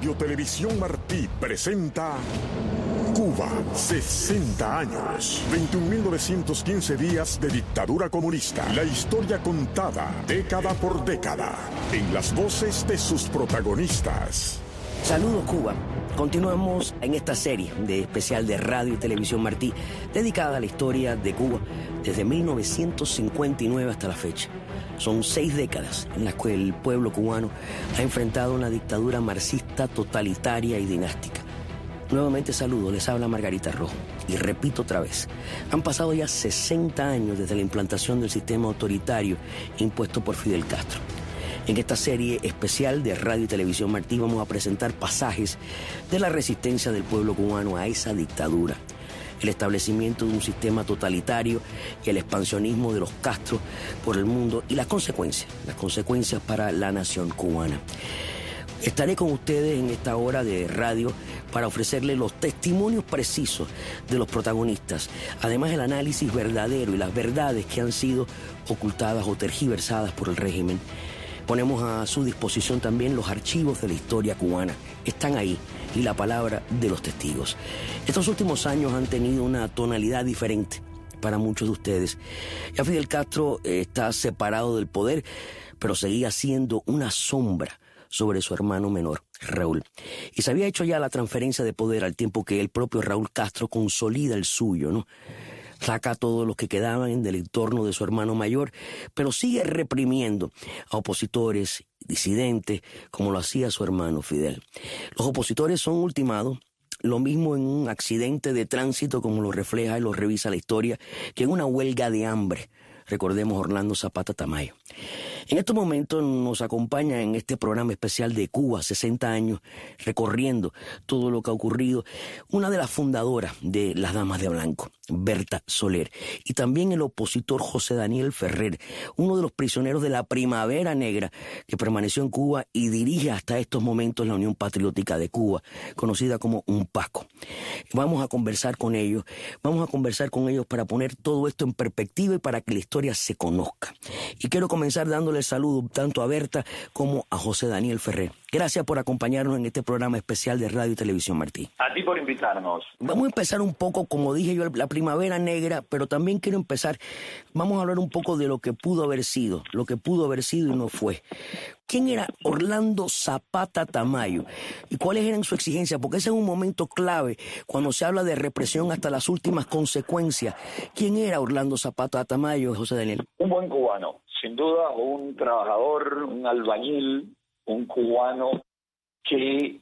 Radio Televisión Martí presenta Cuba, 60 años, 21.915 días de dictadura comunista. La historia contada, década por década, en las voces de sus protagonistas. Saludos, Cuba. Continuamos en esta serie de especial de Radio y Televisión Martí, dedicada a la historia de Cuba desde 1959 hasta la fecha. Son 6 décadas en las que el pueblo cubano ha enfrentado una dictadura marxista totalitaria y dinástica. Nuevamente saludo, les habla Margarita Rojo. Y repito otra vez, han pasado ya 60 años desde la implantación del sistema autoritario impuesto por Fidel Castro. En esta serie especial de Radio y Televisión Martí vamos a presentar pasajes de la resistencia del pueblo cubano a esa dictadura, el establecimiento de un sistema totalitario y el expansionismo de los Castro por el mundo y las consecuencias para la nación cubana. Estaré con ustedes en esta hora de radio para ofrecerles los testimonios precisos de los protagonistas, además el análisis verdadero y las verdades que han sido ocultadas o tergiversadas por el régimen. Ponemos a su disposición también los archivos de la historia cubana. Están ahí, y la palabra de los testigos. Estos últimos años han tenido una tonalidad diferente para muchos de ustedes. Ya Fidel Castro está separado del poder, pero seguía siendo una sombra sobre su hermano menor, Raúl. Y se había hecho ya la transferencia de poder al tiempo que el propio Raúl Castro consolida el suyo, ¿no? Saca a todos los que quedaban del entorno de su hermano mayor, pero sigue reprimiendo a opositores, disidentes, como lo hacía su hermano Fidel. Los opositores son ultimados, lo mismo en un accidente de tránsito, como lo refleja y lo revisa la historia, que en una huelga de hambre. Recordemos Orlando Zapata Tamayo. En estos momentos nos acompaña en este programa especial de Cuba, 60 años, recorriendo todo lo que ha ocurrido, una de las fundadoras de las Damas de Blanco, Berta Soler, y también el opositor José Daniel Ferrer, uno de los prisioneros de la Primavera Negra que permaneció en Cuba y dirige hasta estos momentos la Unión Patriótica de Cuba, conocida como UNPACO. Vamos a conversar con ellos para poner todo esto en perspectiva y para que la historia se conozca. Y quiero comenzar dándole el saludo tanto a Berta como a José Daniel Ferrer. Gracias por acompañarnos en este programa especial de Radio y Televisión Martí. A ti por invitarnos. Vamos a empezar un poco, como dije yo, la Primavera Negra, pero también vamos a hablar un poco de lo que pudo haber sido y no fue. ¿Quién era Orlando Zapata Tamayo? ¿Y cuáles eran sus exigencias? Porque ese es un momento clave cuando se habla de represión hasta las últimas consecuencias. ¿Quién era Orlando Zapata Tamayo, José Daniel? Un buen cubano, sin duda, un trabajador, un albañil, un cubano que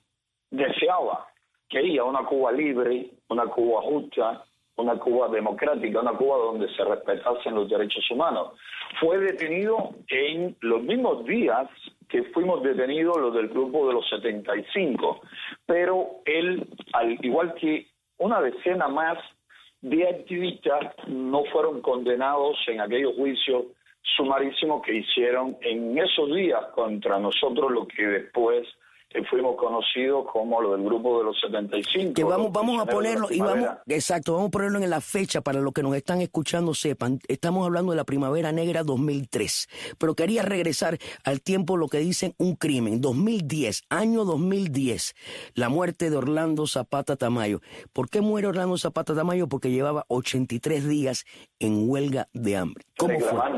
quería una Cuba libre, una Cuba justa, una Cuba democrática, una Cuba donde se respetasen los derechos humanos. Fue detenido en los mismos días que fuimos detenidos los del grupo de los 75, pero él, al igual que una decena más de activistas, no fueron condenados en aquellos juicios sumarísimos que hicieron en esos días contra nosotros, lo que después fuimos conocidos como lo del grupo de los 75. Que vamos a ponerlo vamos a ponerlo en la fecha para los que nos están escuchando sepan. Estamos hablando de la Primavera Negra 2003, pero quería regresar al tiempo, lo que dicen un crimen. 2010, año 2010, la muerte de Orlando Zapata Tamayo. ¿Por qué muere Orlando Zapata Tamayo? Porque llevaba 83 días en huelga de hambre. ¿Cómo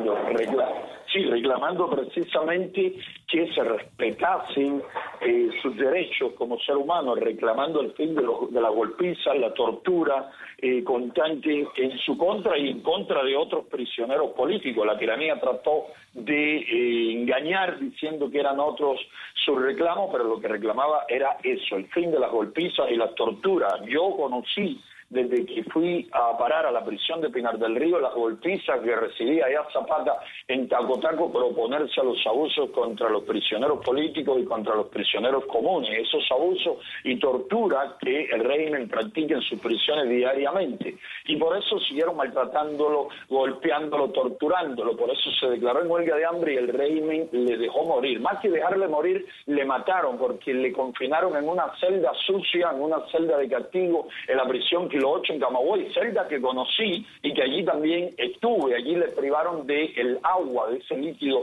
reclamando precisamente que se respetasen sus derechos como ser humano, reclamando el fin de la golpiza, la tortura constante en su contra y en contra de otros prisioneros políticos. La tiranía trató de engañar diciendo que eran otros sus reclamos, pero lo que reclamaba era eso, el fin de las golpizas y las torturas. Yo conocí, desde que fui a parar a la prisión de Pinar del Río, las golpizas que recibía allá Zapata en Tacotaco por oponerse a los abusos contra los prisioneros políticos y contra los prisioneros comunes, esos abusos y torturas que el régimen practica en sus prisiones diariamente. Y por eso siguieron maltratándolo, golpeándolo, torturándolo. Por eso se declaró en huelga de hambre y el régimen le dejó morir. Más que dejarle morir, le mataron porque le confinaron en una celda sucia, en una celda de castigo, en la prisión Kilo 8 en Camagüey, celda que conocí y que allí también estuve. Allí le privaron del agua, de ese líquido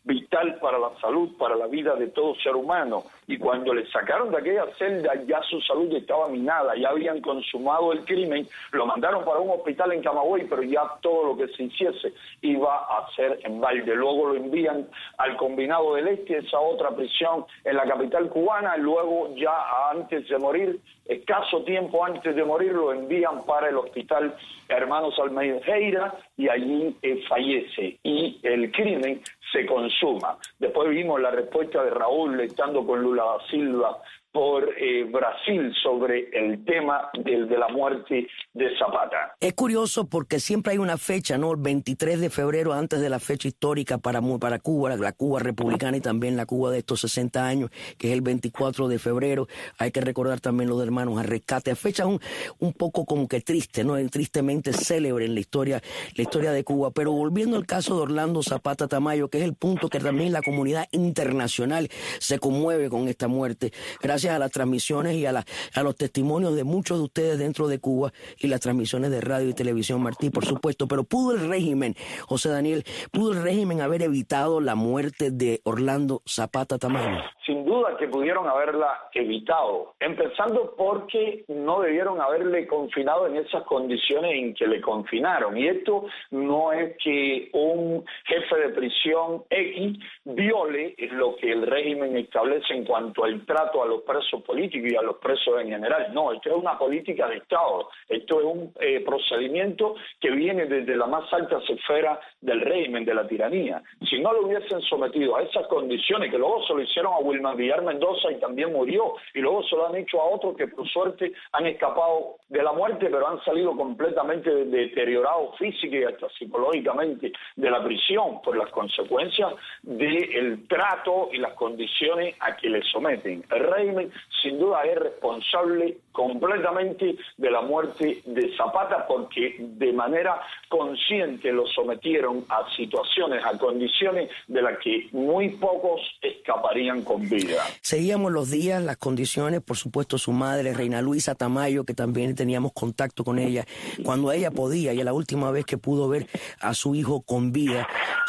vital para la salud, para la vida de todo ser humano. Y cuando le sacaron de aquella celda, ya su salud estaba minada, ya habían consumado el crimen, lo mandaron para un hospital en Camagüey, pero ya todo lo que se hiciese iba a ser en balde. Luego lo envían al Combinado del Este, esa otra prisión en la capital cubana, y luego ya antes de morir, escaso tiempo antes de morir, lo envían para el hospital Hermanos Almeida y allí fallece y el crimen se consuma. Después vimos la respuesta de Raúl estando con Lula da Silva por Brasil sobre el tema de la muerte de Zapata. Es curioso porque siempre hay una fecha, ¿no? El 23 de febrero, antes de la fecha histórica para Cuba, la Cuba republicana y también la Cuba de estos 60 años, que es el 24 de febrero. Hay que recordar también los hermanos al rescate. Fecha un poco como que triste, ¿no? Tristemente célebre en la historia de Cuba. Pero volviendo al caso de Orlando Zapata Tamayo, que es el punto que también la comunidad internacional se conmueve con esta muerte. Gracias a las transmisiones y a los testimonios de muchos de ustedes dentro de Cuba y las transmisiones de radio y televisión, Martí, por supuesto. Pero ¿pudo el régimen, José Daniel, haber evitado la muerte de Orlando Zapata Tamayo? Sin duda que pudieron haberla evitado, empezando porque no debieron haberle confinado en esas condiciones en que le confinaron. Y esto no es que un jefe de prisión X viole lo que el régimen establece en cuanto al trato a los presos políticos y a los presos en general. No, esto es una política de Estado, esto es un procedimiento que viene desde la más alta esfera del régimen, de la tiranía. Si no lo hubiesen sometido a esas condiciones, que luego se lo hicieron a Wilman Villar Mendoza y también murió, y luego se lo han hecho a otros que por suerte han escapado de la muerte, pero han salido completamente deteriorados física y hasta psicológicamente de la prisión por las consecuencias del trato y las condiciones a que le someten. El régimen sin duda es responsable completamente de la muerte de Zapata porque de manera consciente lo sometieron a situaciones, a condiciones de las que muy pocos escaparían con vida. Seguíamos los días, las condiciones, por supuesto su madre, Reina Luisa Tamayo, que también teníamos contacto con ella, cuando ella podía, y la última vez que pudo ver a su hijo con vida,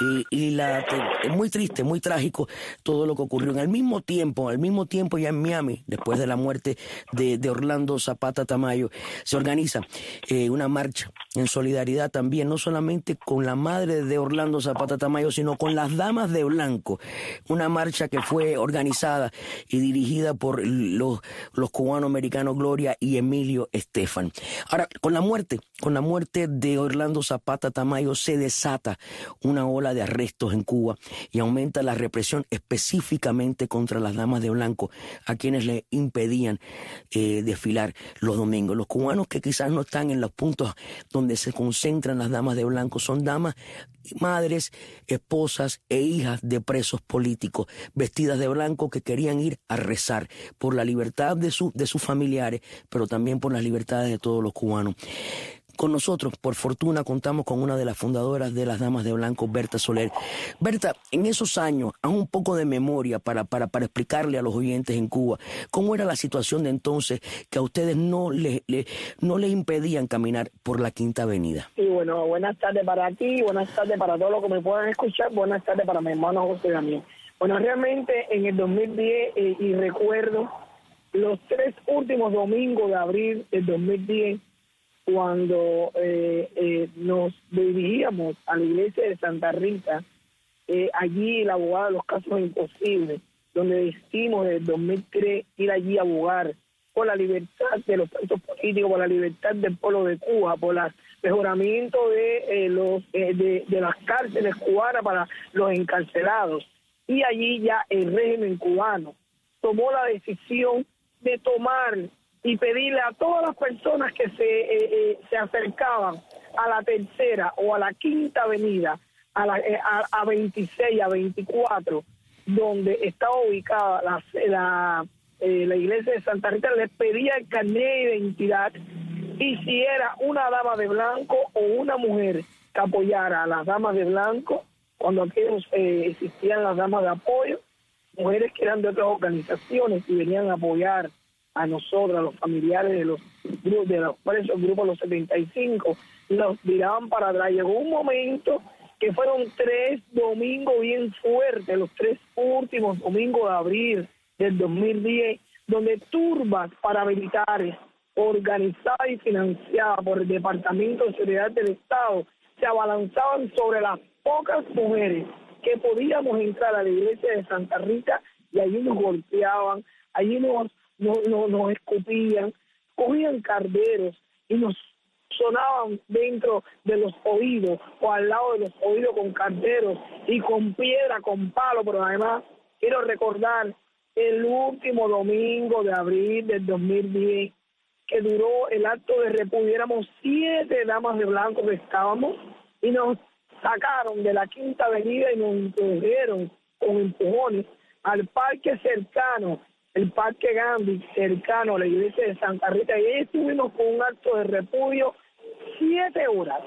es muy triste, muy trágico todo lo que ocurrió. Al mismo tiempo ya en Miami, después de la muerte de Orlando Zapata Tamayo, se organiza una marcha en solidaridad también, no solamente con la madre de Orlando Zapata Tamayo, sino con las Damas de Blanco, una marcha que fue organizada y dirigida por los cubano-americanos Gloria y Emilio Estefan. Ahora, con la muerte de Orlando Zapata Tamayo se desata una ola de arrestos en Cuba y aumenta la represión específicamente contra las Damas de Blanco, a quienes le impedían desfilar los domingos. Los cubanos que quizás no están en los puntos donde se concentran las Damas de Blanco son damas, madres, esposas e hijas de presos políticos vestidas de blanco que querían ir a rezar por la libertad de sus familiares, pero también por las libertades de todos los cubanos. Con nosotros, por fortuna, contamos con una de las fundadoras de las Damas de Blanco, Berta Soler. Berta, en esos años, haz un poco de memoria para explicarle a los oyentes en Cuba cómo era la situación de entonces que a ustedes no le impedían caminar por la Quinta Avenida. Sí, bueno, buenas tardes para ti, buenas tardes para todos los que me puedan escuchar, buenas tardes para mi hermano José Daniel. Bueno, realmente en el 2010, y recuerdo los 3 últimos domingos de abril del 2010, cuando nos dirigíamos a la iglesia de Santa Rita, allí la abogada de los casos imposibles, donde decidimos desde el 2003 ir allí a abogar por la libertad de los presos políticos, por la libertad del pueblo de Cuba, por el mejoramiento de las cárceles cubanas para los encarcelados. Y allí ya el régimen cubano tomó la decisión de tomar y pedirle a todas las personas que se acercaban a la Tercera o a la Quinta Avenida, a 26, a 24, donde estaba ubicada la iglesia de Santa Rita, les pedía el carnet de identidad, y si era una dama de blanco o una mujer que apoyara a las damas de blanco, cuando aquí existían las damas de apoyo, mujeres que eran de otras organizaciones y venían a apoyar a nosotros, a los familiares de los presos, grupos de los 75, nos tiraban para atrás. Llegó un momento que fueron 3 domingos bien fuertes, los 3 últimos domingos de abril del 2010, donde turbas paramilitares organizadas y financiadas por el Departamento de Seguridad del Estado se abalanzaban sobre las pocas mujeres que podíamos entrar a la iglesia de Santa Rita, y allí nos golpeaban, allí nos escupían, cogían carderos y nos sonaban dentro de los oídos o al lado de los oídos con carderos y con piedra, con palo. Pero además quiero recordar el último domingo de abril del 2010, que duró el acto de repudio. Éramos 7 damas de blanco que estábamos, y nos sacaron de la Quinta Avenida y nos introdujeron con empujones al parque cercano, el Parque Gandhi, cercano a la iglesia de Santa Rita, y ahí estuvimos con un acto de repudio 7 horas,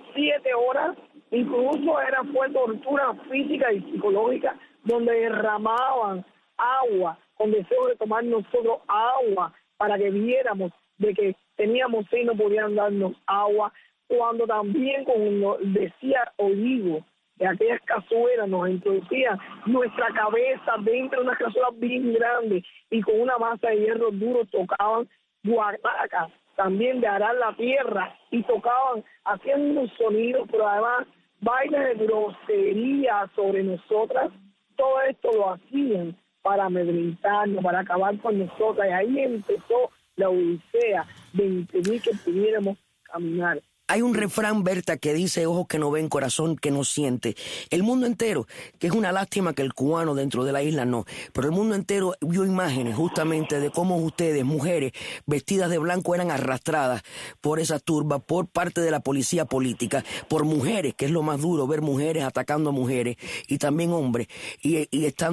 incluso fue tortura física y psicológica, donde derramaban agua, con deseo de tomar nosotros agua, para que viéramos de que teníamos sed y no podían darnos agua, cuando también, como decía Olivo, de aquellas cazuelas nos introducían nuestra cabeza dentro de unas cazuelas bien grandes, y con una masa de hierro duro tocaban guaracas, también de arar la tierra, y tocaban, hacían unos sonidos, pero además bailes de grosería sobre nosotras. Todo esto lo hacían para amedrentarnos, para acabar con nosotras, y ahí empezó la odisea de impedir que pudiéramos caminar. Hay un refrán, Berta, que dice: ojos que no ven, corazón que no siente. El mundo entero, que es una lástima que el cubano dentro de la isla no, pero el mundo entero vio imágenes justamente de cómo ustedes, mujeres vestidas de blanco, eran arrastradas por esa turba, por parte de la policía política, por mujeres, que es lo más duro, ver mujeres atacando a mujeres, y también hombres, y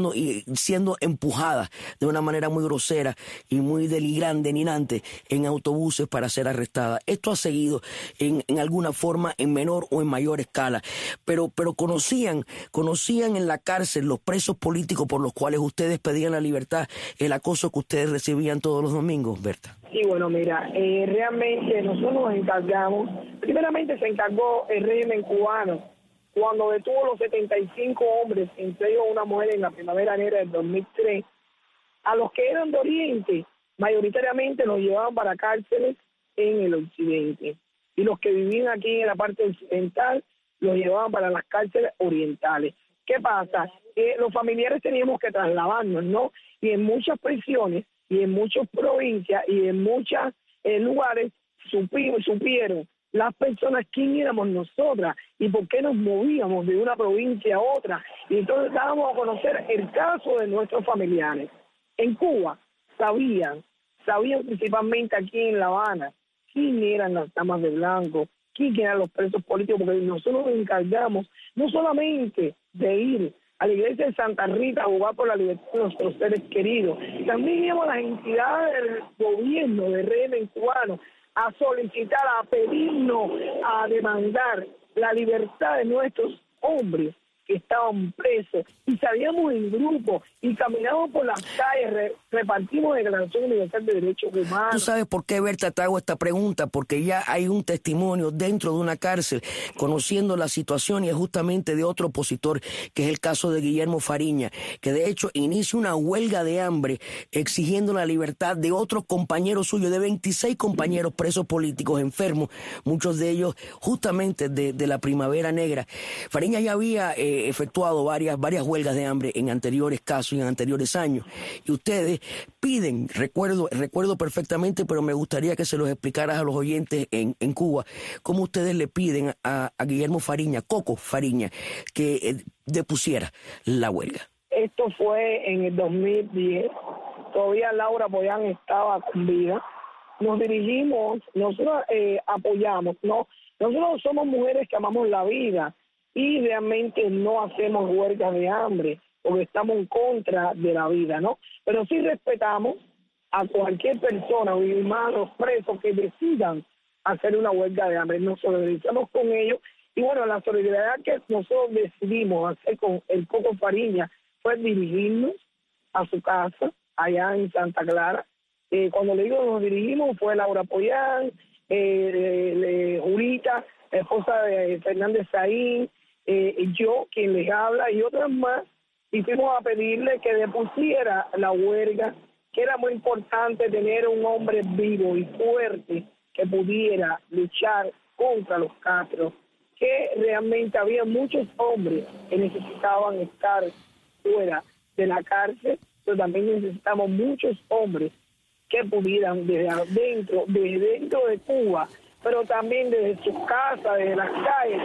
siendo empujadas de una manera muy grosera y muy denigante en autobuses para ser arrestadas. Esto ha seguido en alguna forma, en menor o en mayor escala, pero conocían en la cárcel los presos políticos por los cuales ustedes pedían la libertad, el acoso que ustedes recibían todos los domingos, Berta. Sí, bueno, mira, realmente nosotros nos encargamos, primeramente se encargó el régimen cubano cuando detuvo los 75 hombres, entre ellos una mujer, en la Primavera Negra del 2003, a los que eran de Oriente, mayoritariamente los llevaban para cárceles en el occidente, y los que vivían aquí en la parte occidental los llevaban para las cárceles orientales. ¿Qué pasa? Los familiares teníamos que trasladarnos, ¿no? Y en muchas prisiones, y en muchas provincias, y en muchos lugares supieron las personas quién éramos nosotras y por qué nos movíamos de una provincia a otra. Y entonces dábamos a conocer el caso de nuestros familiares. En Cuba sabían principalmente aquí en La Habana, quién eran las damas de blanco, quién eran los presos políticos, porque nosotros nos encargamos no solamente de ir a la iglesia de Santa Rita a abogar por la libertad de nuestros seres queridos, también íbamos a las entidades del gobierno, del régimen cubano, a solicitar, a pedirnos, a demandar la libertad de nuestros hombres que estaban presos, y salíamos en grupo y caminamos por las calles, repartimos Declaración Universal de Derechos Humanos. ¿Tú sabes por qué, Berta, te hago esta pregunta? Porque ya hay un testimonio dentro de una cárcel conociendo la situación, y es justamente de otro opositor, que es el caso de Guillermo Fariña, que de hecho inicia una huelga de hambre exigiendo la libertad de otros compañeros suyos, de 26 compañeros presos políticos enfermos, muchos de ellos justamente de la Primavera Negra. Fariña ya había efectuado varias huelgas de hambre en anteriores casos y en anteriores años, y ustedes piden, recuerdo perfectamente, pero me gustaría que se los explicaras a los oyentes en Cuba, cómo ustedes le piden a Guillermo Fariña, Coco Fariña, que depusiera la huelga. Esto fue en el 2010, todavía Laura Boyan estaba con vida. Nos dirigimos, nosotros apoyamos, ¿no? Nosotros somos mujeres que amamos la vida, y realmente no hacemos huelgas de hambre porque estamos en contra de la vida, ¿no? Pero sí respetamos a cualquier persona, o más los presos, que decidan hacer una huelga de hambre. Nos solidarizamos con ellos, y bueno, la solidaridad que nosotros decidimos hacer con el Coco Fariña fue dirigirnos a su casa allá en Santa Clara. Cuando le digo nos dirigimos, fue Laura Poyán, Julita, esposa de Fernández Saín, yo, quien les habla, y otras más, y fuimos a pedirle que depusiera la huelga, que era muy importante tener un hombre vivo y fuerte que pudiera luchar contra los Castro, que realmente había muchos hombres que necesitaban estar fuera de la cárcel, pero también necesitamos muchos hombres que pudieran desde dentro de Cuba, pero también desde sus casas, desde las calles,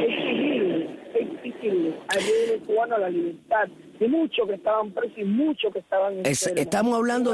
exigirle al pueblo cubano la libertad de muchos que estaban presos y muchos que estaban enfermos. Estamos hablando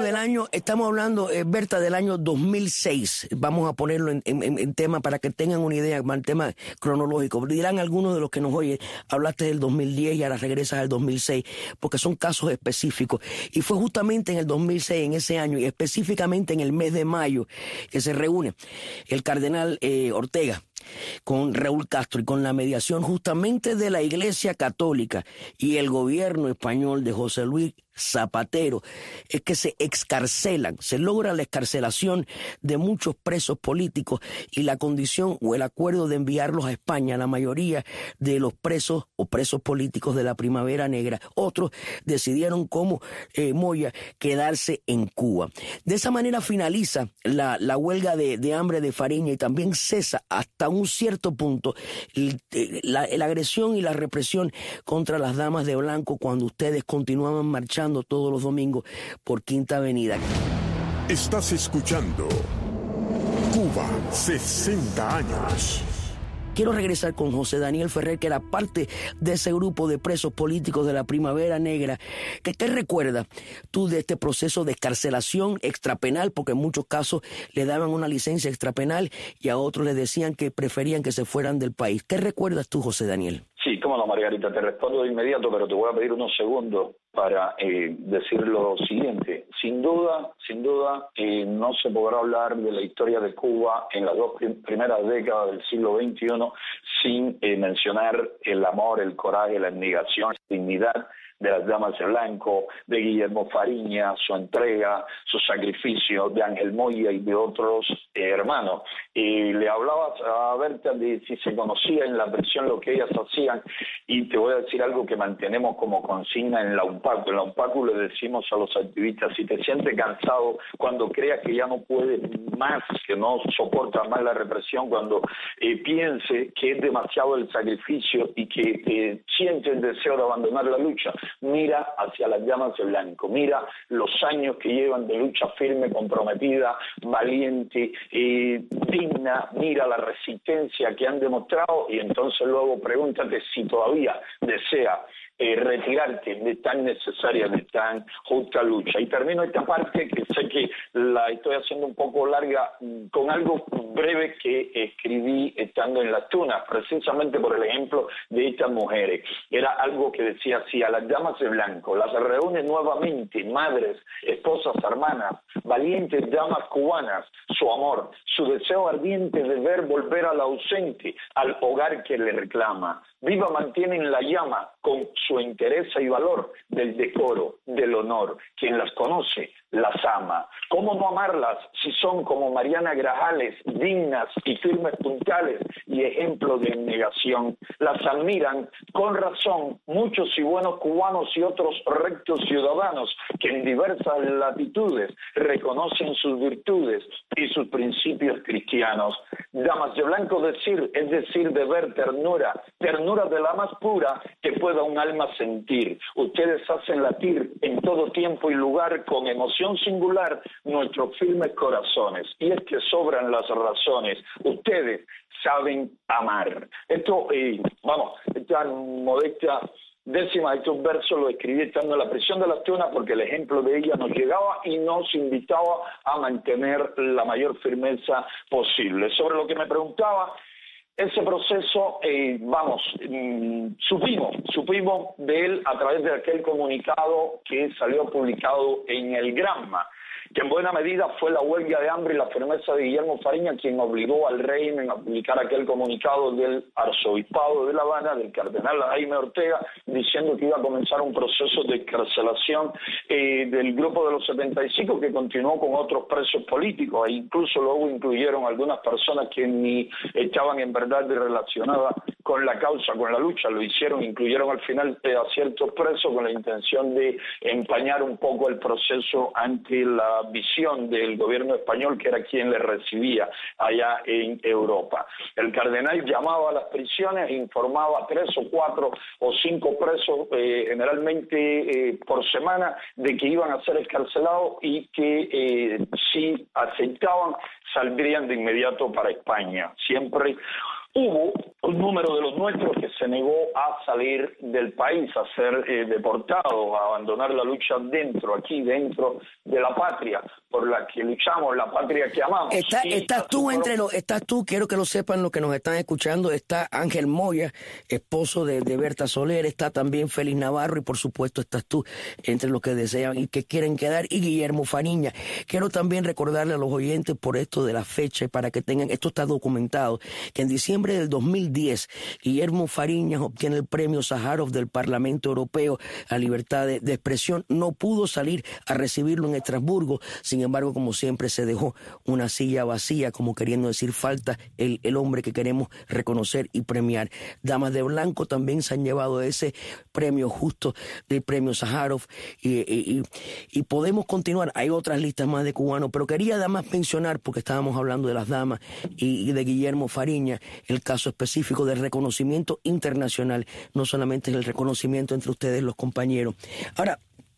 Berta, del año 2006. Vamos a ponerlo en tema para que tengan una idea, en tema cronológico. Dirán algunos de los que nos oyen, hablaste del 2010 y ahora regresas al 2006, porque son casos específicos. Y fue justamente en el 2006, en ese año, y específicamente en el mes de mayo, que se reúne el cardenal Ortega con Raúl Castro y con la mediación justamente de la Iglesia Católica y el gobierno español de José Luis Zapatero, es que se excarcelan, se logra la excarcelación de muchos presos políticos y la condición o el acuerdo de enviarlos a España, la mayoría de los presos o presos políticos de la Primavera Negra. Otros decidieron, como Moya, quedarse en Cuba. De esa manera finaliza la huelga de hambre de Fariña y también cesa hasta un cierto punto la agresión y la represión contra las damas de blanco cuando ustedes continuaban marchando todos los domingos por Quinta Avenida. Estás escuchando Cuba 60 años. Quiero regresar con José Daniel Ferrer, que era parte de ese grupo de presos políticos de la Primavera Negra. ¿Qué recuerdas tú de este proceso de excarcelación extrapenal? Porque en muchos casos le daban una licencia extrapenal y a otros les decían que preferían que se fueran del país. ¿Qué recuerdas tú, José Daniel? Sí, cómo no, Margarita, te respondo de inmediato, pero te voy a pedir unos segundos para decir lo siguiente. Sin duda, no se podrá hablar de la historia de Cuba en las dos primeras décadas del siglo XXI sin mencionar el amor, el coraje, la abnegación, la dignidad de las damas de blanco, de Guillermo Fariña, su entrega, su sacrificio, de Ángel Moya y de otros hermanos. Y le hablaba a Berta de si se conocía en la prisión lo que ellas hacían, y te voy a decir algo que mantenemos como consigna en la UNPACU. En la UNPACU le decimos a los activistas: si te sientes cansado, cuando creas que ya no puedes más, que no soportas más la represión, cuando piense que es demasiado el sacrificio y que siente el deseo de abandonar la lucha, mira hacia las llamas de blanco, mira los años que llevan de lucha firme, comprometida, valiente, digna, mira la resistencia que han demostrado, y entonces luego pregúntate si todavía desea retirarte de tan necesaria, de tan justa lucha. Y termino esta parte, que sé que la estoy haciendo un poco larga, con algo breve que escribí estando en Las Tunas, precisamente por el ejemplo de estas mujeres. Era algo que decía así: a las damas de blanco las reúne nuevamente madres, esposas, hermanas, valientes damas cubanas, su amor, su deseo ardiente de ver volver al ausente, al hogar que le reclama. Viva mantienen la llama con su entereza y valor del decoro, del honor. Quien las conoce, las ama. ¿Cómo no amarlas si son como Mariana Grajales, dignas y firmes puntales y ejemplo de abnegación? Las admiran con razón muchos y buenos cubanos y otros rectos ciudadanos que en diversas latitudes reconocen sus virtudes y sus principios cristianos. Damas de blanco decir, es decir, de ver ternura de la más pura que pueda un alma sentir. Ustedes hacen latir en todo tiempo y lugar con emoción singular nuestros firmes corazones. Y es que sobran las razones. Ustedes saben amar. Esto, esta modesta décima de estos versos lo escribí estando en la prisión de Las Tunas, porque el ejemplo de ella nos llegaba y nos invitaba a mantener la mayor firmeza posible. Sobre lo que me preguntaba, ese proceso, supimos de él a través de aquel comunicado que salió publicado en el Granma. que en buena medida fue la huelga de hambre y la firmeza de Guillermo Fariña quien obligó al régimen a publicar aquel comunicado del arzobispado de La Habana, del cardenal Jaime Ortega, diciendo que iba a comenzar un proceso de excarcelación del grupo de los 75, que continuó con otros presos políticos, e incluso luego incluyeron algunas personas que ni estaban en verdad relacionadas con la causa, con la lucha, lo hicieron, incluyeron al final a ciertos presos con la intención de empañar un poco el proceso ante la visión del gobierno español, que era quien le recibía allá en Europa. El cardenal llamaba a las prisiones e informaba a 3 o 4 o 5 presos, generalmente por semana, de que iban a ser excarcelados y que si aceptaban saldrían de inmediato para España. Siempre hubo un número de los nuestros que se negó a salir del país, a ser deportados, a abandonar la lucha aquí dentro de la patria por la que luchamos, la patria que amamos. Estás tú, quiero que lo sepan los que nos están escuchando, está Ángel Moya, esposo de Berta Soler, está también Félix Navarro y por supuesto estás tú entre los que desean y que quieren quedar, y Guillermo Fariña. Quiero también recordarle a los oyentes por esto de la fecha, para que tengan, esto está documentado, que en diciembre del 2010 Guillermo Fariñas obtiene el premio Sájarov del Parlamento Europeo a libertad de expresión. No pudo salir a recibirlo en Estrasburgo, sin embargo, como siempre, se dejó una silla vacía, como queriendo decir falta el hombre que queremos reconocer y premiar. Damas de Blanco también se han llevado ese premio justo del premio Sájarov y podemos continuar. Hay otras listas más de cubanos, pero quería nada más mencionar, porque estábamos hablando de las damas y de Guillermo Fariñas, el caso específico del reconocimiento internacional, no solamente el reconocimiento entre ustedes los compañeros. Ahora,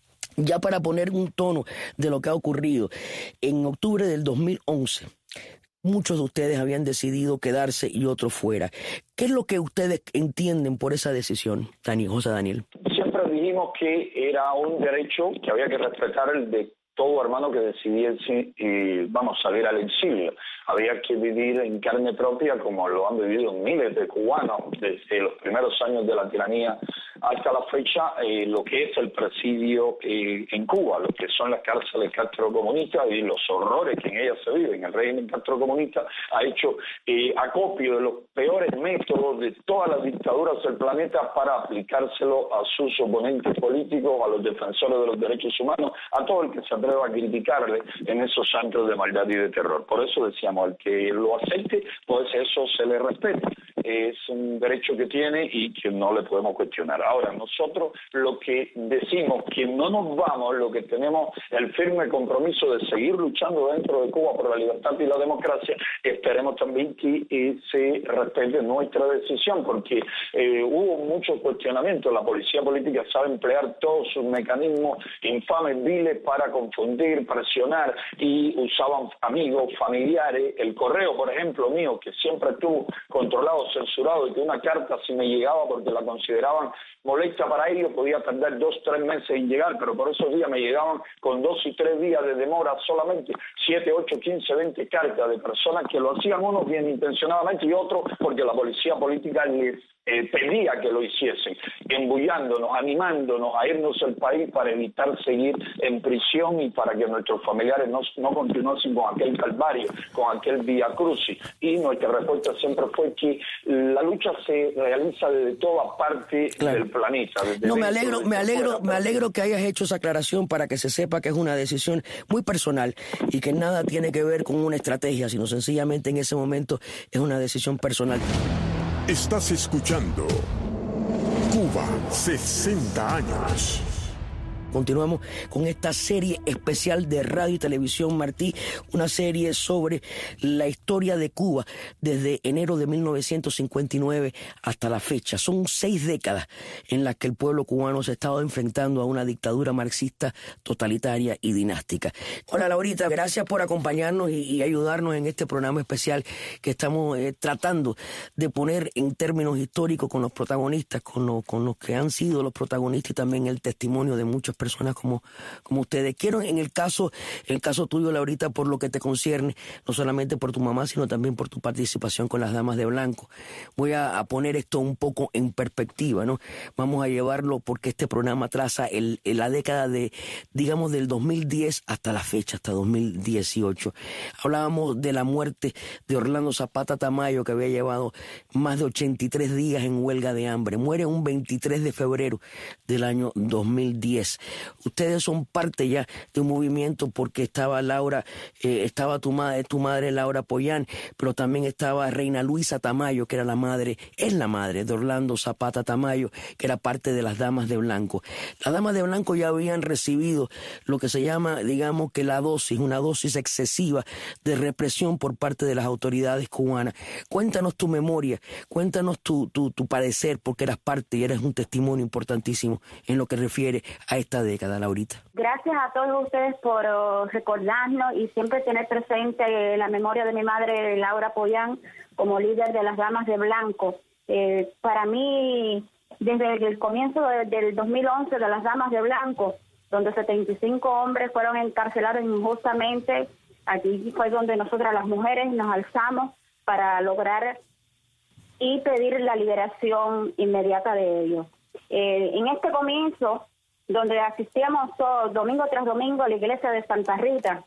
ya para poner un tono de lo que ha ocurrido, en octubre del 2011, muchos de ustedes habían decidido quedarse y otros fuera. ¿Qué es lo que ustedes entienden por esa decisión, José Daniel? Siempre dijimos que era un derecho que había que respetar, el de todo hermano que decidiese salir al exilio. Había que vivir en carne propia, como lo han vivido miles de cubanos desde los primeros años de la tiranía hasta la fecha, lo que es el presidio en Cuba, lo que son las cárceles castrocomunistas y los horrores que en ellas se viven. El régimen castrocomunista ha hecho acopio de los peores métodos de todas las dictaduras del planeta para aplicárselo a sus oponentes políticos, a los defensores de los derechos humanos, a todo el que se atreva a criticarle en esos antros de maldad y de terror. Por eso decíamos, al que lo acepte, pues eso se le respeta. Es un derecho que tiene y que no le podemos cuestionar. Ahora, nosotros lo que decimos, que no nos vamos, lo que tenemos el firme compromiso de seguir luchando dentro de Cuba por la libertad y la democracia, esperemos también que se respete nuestra decisión, porque hubo mucho cuestionamiento. La policía política sabe emplear todos sus mecanismos infames, viles, para confundir, presionar, y usaban amigos, familiares, el correo, por ejemplo, mío, que siempre estuvo controlado, censurado, y que una carta, si me llegaba porque la consideraban molesta para ellos, podía tardar 2 o 3 meses en llegar, pero por esos días me llegaban con 2 y 3 días de demora solamente 7, 8, 15, 20 cartas de personas que lo hacían, unos bien intencionadamente y otros porque la policía política les pedía que lo hiciesen, embullándonos, animándonos a irnos del país para evitar seguir en prisión y para que nuestros familiares no continuasen con aquel calvario, con aquel vía crucis. Y nuestra respuesta siempre fue que la lucha se realiza desde toda parte del planeta. No, me alegro que hayas hecho esa aclaración para que se sepa que es una decisión muy personal y que nada tiene que ver con una estrategia, sino sencillamente en ese momento es una decisión personal. Estás escuchando Cuba 60 años. Continuamos con esta serie especial de Radio y Televisión Martí, una serie sobre la historia de Cuba desde enero de 1959 hasta la fecha. Son 6 décadas en las que el pueblo cubano se ha estado enfrentando a una dictadura marxista totalitaria y dinástica. Hola Laurita, gracias por acompañarnos y ayudarnos en este programa especial que estamos tratando de poner en términos históricos con los protagonistas, con los que han sido los protagonistas y también el testimonio de muchas personas como ustedes. Quiero en el caso tuyo, Laurita, por lo que te concierne, no solamente por tu mamá, sino también por tu participación con las Damas de Blanco. Voy a poner esto un poco en perspectiva, ¿no? Vamos a llevarlo porque este programa traza la década digamos, del 2010 hasta la fecha, hasta 2018. Hablábamos de la muerte de Orlando Zapata Tamayo, que había llevado más de 83 días en huelga de hambre. Muere un 23 de febrero del año 2010. Ustedes son parte ya de un movimiento porque estaba Laura, estaba tu madre Laura Pollán, pero también estaba Reina Luisa Tamayo, que era es la madre de Orlando Zapata Tamayo, que era parte de las Damas de Blanco. Las Damas de Blanco ya habían recibido lo que se llama, digamos que una dosis excesiva de represión por parte de las autoridades cubanas. Cuéntanos tu memoria, cuéntanos tu parecer, porque eras parte y eres un testimonio importantísimo en lo que refiere a esta década, Laurita. Gracias a todos ustedes por recordarnos y siempre tener presente la memoria de mi madre, Laura Pollán, como líder de las Damas de Blanco. Para mí, desde el comienzo del 2011 de las Damas de Blanco, donde 75 hombres fueron encarcelados injustamente, aquí fue donde nosotras las mujeres nos alzamos para lograr y pedir la liberación inmediata de ellos. En este comienzo, donde asistíamos domingo tras domingo a la iglesia de Santa Rita,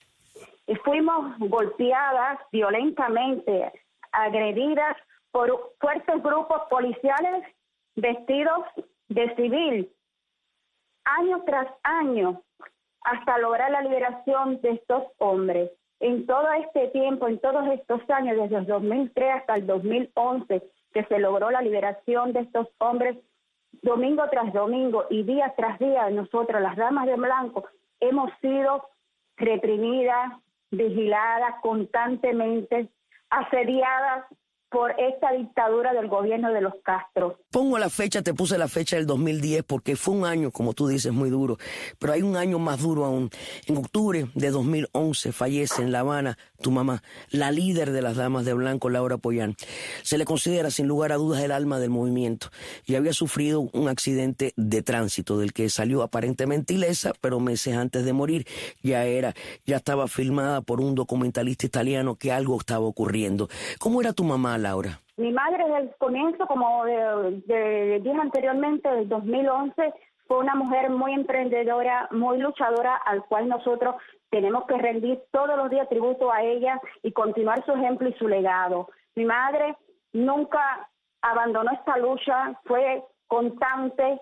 fuimos golpeadas violentamente, agredidas por fuertes grupos policiales vestidos de civil, año tras año, hasta lograr la liberación de estos hombres. En todo este tiempo, en todos estos años, desde el 2003 hasta el 2011, que se logró la liberación de estos hombres, domingo tras domingo y día tras día, nosotros, las Damas de Blanco, hemos sido reprimidas, vigiladas constantemente, asediadas por esta dictadura del gobierno de los Castro. Te puse la fecha del 2010 porque fue un año, como tú dices, muy duro, pero hay un año más duro aún. En octubre de 2011 fallece en La Habana tu mamá, la líder de las Damas de Blanco, Laura Pollán. Se le considera sin lugar a dudas el alma del movimiento y había sufrido un accidente de tránsito del que salió aparentemente ilesa, pero meses antes de morir ya estaba filmada por un documentalista italiano que algo estaba ocurriendo. ¿Cómo era tu mamá, Laura? Mi madre desde el comienzo, como dije anteriormente, del 2011, fue una mujer muy emprendedora, muy luchadora, al cual nosotros tenemos que rendir todos los días tributo a ella y continuar su ejemplo y su legado. Mi madre nunca abandonó esta lucha, fue constante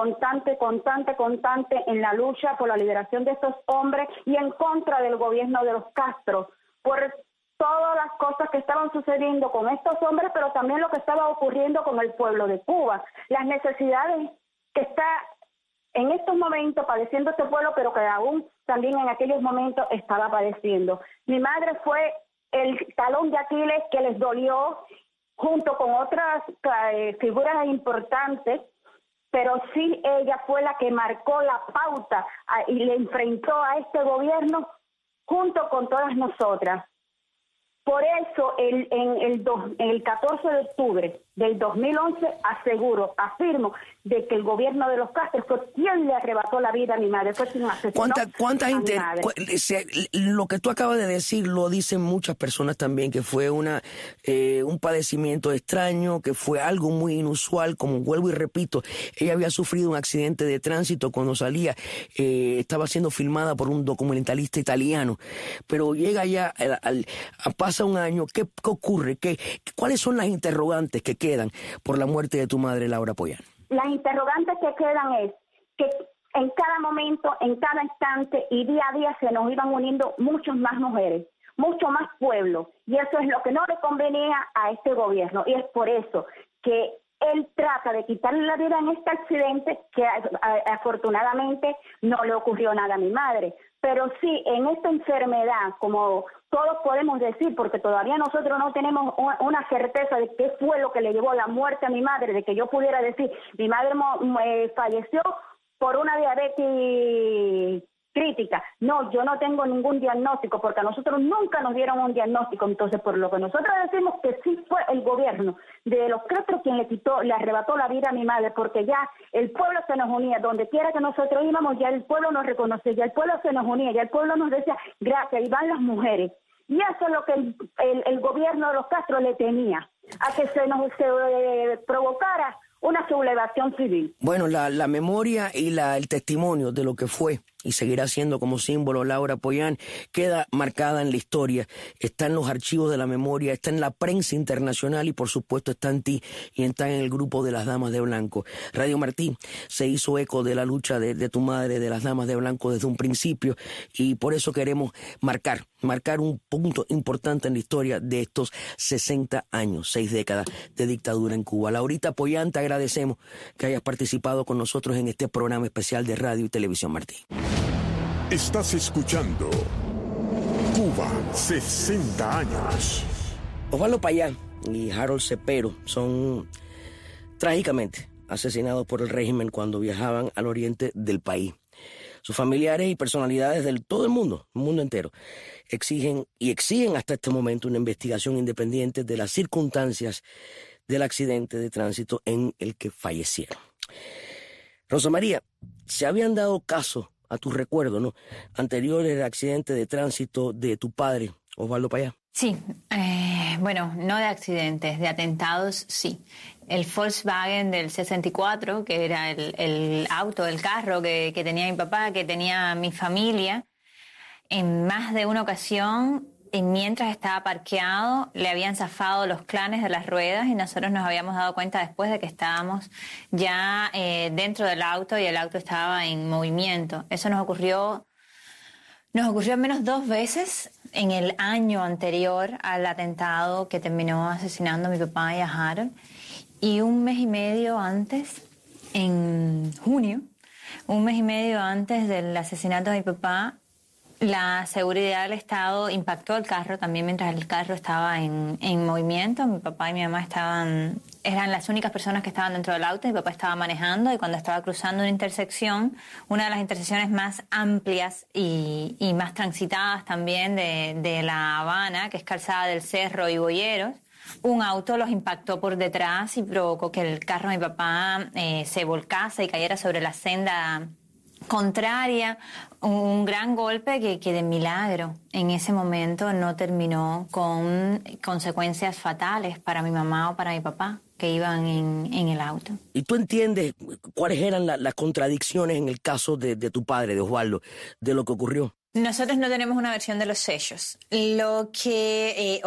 en la lucha por la liberación de estos hombres y en contra del gobierno de los Castro, por todas las cosas que estaban sucediendo con estos hombres, pero también lo que estaba ocurriendo con el pueblo de Cuba, las necesidades que está en estos momentos padeciendo este pueblo, pero que aún también en aquellos momentos estaba padeciendo. Mi madre fue el talón de Aquiles que les dolió, junto con otras figuras importantes, pero sí ella fue la que marcó la pauta y le enfrentó a este gobierno junto con todas nosotras. Por eso, en el 14 de octubre del 2011, afirmo, de que el gobierno de los Castro fue quien le arrebató la vida a mi madre. Fue quien asesinó ¿Cuánta gente? Mi madre. Lo que tú acabas de decir lo dicen muchas personas también, que fue un padecimiento extraño, que fue algo muy inusual, como vuelvo y repito, ella había sufrido un accidente de tránsito cuando salía, estaba siendo filmada por un documentalista italiano, pero llega ya, pasa un año, ¿qué ocurre? ¿Cuáles son las interrogantes que quedan por la muerte de tu madre, Laura Pollán? Las interrogantes que quedan es que en cada momento, en cada instante y día a día se nos iban uniendo muchas más mujeres, mucho más pueblo, y eso es lo que no le convenía a este gobierno, y es por eso que él trata de quitarle la vida en este accidente, que afortunadamente no le ocurrió nada a mi madre, pero sí en esta enfermedad, como todos podemos decir, porque todavía nosotros no tenemos una certeza de qué fue lo que le llevó a la muerte a mi madre, de que yo pudiera decir, mi madre falleció por una diabetes crítica. No, yo no tengo ningún diagnóstico, porque a nosotros nunca nos dieron un diagnóstico. Entonces, por lo que nosotros decimos que sí fue el gobierno de los Castro quien le arrebató la vida a mi madre, porque ya el pueblo se nos unía, donde quiera que nosotros íbamos, ya el pueblo nos reconocía, ya el pueblo se nos unía, ya el pueblo nos decía, gracias, y van las mujeres. Y eso es lo que el gobierno de los Castro le tenía, a que se provocara una sublevación civil. Bueno, la memoria y el testimonio de lo que fue y seguirá siendo como símbolo Laura Pollán queda marcada en la historia, está en los archivos de la memoria, está en la prensa internacional y por supuesto está en ti y está en el grupo de las Damas de Blanco. Radio Martí se hizo eco de la lucha de tu madre, de las Damas de Blanco desde un principio y por eso queremos marcar un punto importante en la historia de estos 60 años, 6 décadas de dictadura en Cuba. Laurita Pollán, te agradecemos que hayas participado con nosotros en este programa especial de Radio y Televisión Martí. Estás escuchando Cuba, 60 años. Osvaldo Payá y Harold Cepero son trágicamente asesinados por el régimen cuando viajaban al oriente del país. Sus familiares y personalidades de todo el mundo entero, exigen hasta este momento una investigación independiente de las circunstancias del accidente de tránsito en el que fallecieron. Rosa María, ¿se habían dado caso a tu recuerdo, ¿no?, anteriores al accidente de tránsito de tu padre, Osvaldo Payá? Sí, bueno, no de accidentes, de atentados, sí. El Volkswagen del 64, que era el auto, el carro que tenía mi papá, que tenía mi familia, en más de una ocasión, mientras estaba parqueado, le habían zafado los clanes de las ruedas y nosotros nos habíamos dado cuenta después de que estábamos ya dentro del auto y el auto estaba en movimiento. Eso nos ocurrió al menos 2 veces en el año anterior al atentado que terminó asesinando a mi papá y a Harold. Y un mes y medio antes, en junio, un mes y medio antes del asesinato de mi papá, la seguridad del Estado impactó el carro también mientras el carro estaba en movimiento. Mi papá y mi mamá eran las únicas personas que estaban dentro del auto. Mi papá estaba manejando y cuando estaba cruzando una intersección, una de las intersecciones más amplias y más transitadas también de La Habana, que es Calzada del Cerro y Boyeros, un auto los impactó por detrás y provocó que el carro de mi papá se volcase y cayera sobre la senda contraria, un gran golpe que de milagro en ese momento no terminó con consecuencias fatales para mi mamá o para mi papá que iban en el auto. ¿Y tú entiendes cuáles eran las contradicciones en el caso de tu padre, de Osvaldo, de lo que ocurrió? Nosotros no tenemos una versión de los hechos. Lo que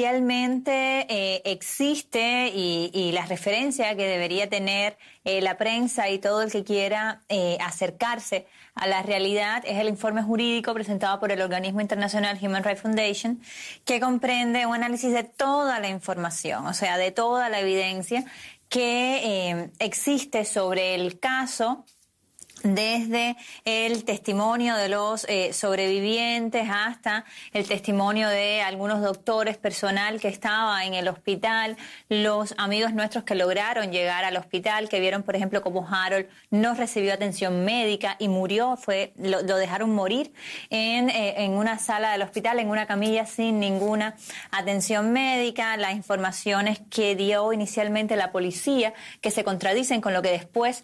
oficialmente existe y la referencia que debería tener la prensa y todo el que quiera acercarse a la realidad es el informe jurídico presentado por el organismo internacional Human Rights Foundation, que comprende un análisis de toda la información, o sea, de toda la evidencia que existe sobre el caso, desde el testimonio de los sobrevivientes hasta el testimonio de algunos doctores, personal que estaba en el hospital, los amigos nuestros que lograron llegar al hospital, que vieron, por ejemplo, cómo Harold no recibió atención médica y murió, lo dejaron morir en una sala del hospital, en una camilla sin ninguna atención médica, las informaciones que dio inicialmente la policía, que se contradicen con lo que después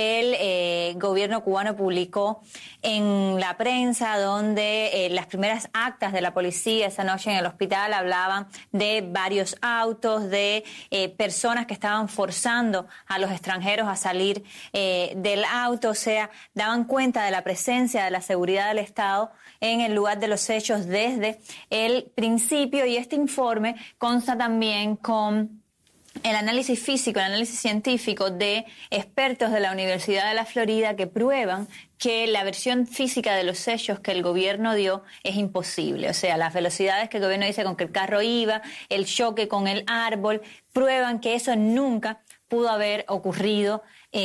el gobierno cubano publicó en la prensa, donde las primeras actas de la policía esa noche en el hospital hablaban de varios autos, de personas que estaban forzando a los extranjeros a salir del auto, o sea, daban cuenta de la presencia de la seguridad del Estado en el lugar de los hechos desde el principio, y este informe consta también con el análisis físico, el análisis científico de expertos de la Universidad de la Florida que prueban que la versión física de los hechos que el gobierno dio es imposible. O sea, las velocidades que el gobierno dice con que el carro iba, el choque con el árbol, prueban que eso nunca pudo haber ocurrido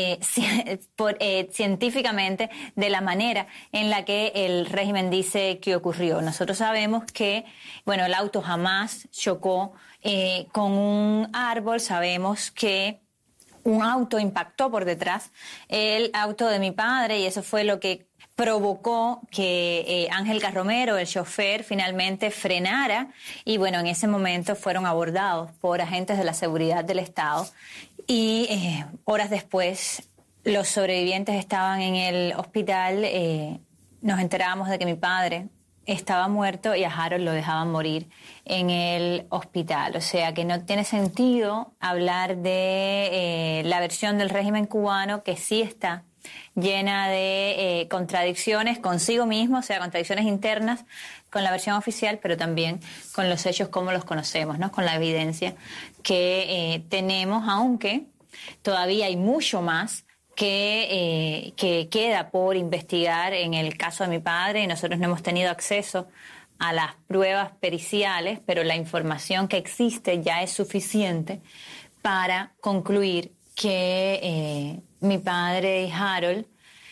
científicamente de la manera en la que el régimen dice que ocurrió. Nosotros sabemos que, bueno, el auto jamás chocó con un árbol, sabemos que un auto impactó por detrás el auto de mi padre y eso fue lo que provocó que Ángel Carromero, el chofer, finalmente frenara y bueno, en ese momento fueron abordados por agentes de la seguridad del Estado y horas después los sobrevivientes estaban en el hospital, nos enterábamos de que mi padre estaba muerto y a Harold lo dejaban morir en el hospital. O sea que no tiene sentido hablar de la versión del régimen cubano que sí está llena de contradicciones consigo mismo, o sea, contradicciones internas con la versión oficial, pero también con los hechos como los conocemos, ¿no? Con la evidencia que tenemos, aunque todavía hay mucho más que queda por investigar en el caso de mi padre. Nosotros no hemos tenido acceso a las pruebas periciales, pero la información que existe ya es suficiente para concluir que mi padre y Harold